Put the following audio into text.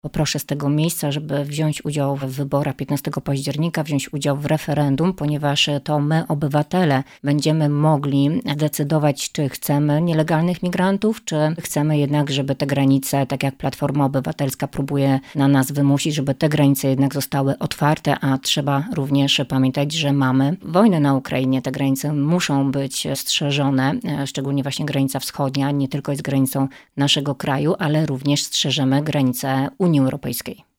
poproszę z tego miejsca, żeby wziąć udział w wyborach 15 października, wziąć udział w referendum, ponieważ to my, obywatele, będziemy mogli decydować, czy chcemy nielegalnych migrantów, czy chcemy jednak, żeby te granice, tak jak Platforma Obywatelska próbuje na nas wymusić, żeby te granice jednak zostały otwarte, a trzeba również pamiętać, że mamy wojnę na Ukrainie. Te granice muszą być strzeżone, szczególnie właśnie granica wschodnia, nie tylko jest granicą naszego kraju, ale również strzeżemy granice Unii Europejskiej.